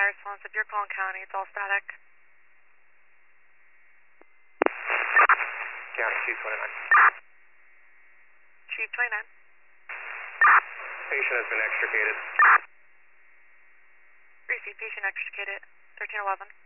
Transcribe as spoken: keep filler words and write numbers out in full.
fire response. If you're calling county, it's all static. County, Chief twenty-nine. Chief twenty-nine. Patient has been extricated. Receive patient extricated. thirteen eleven.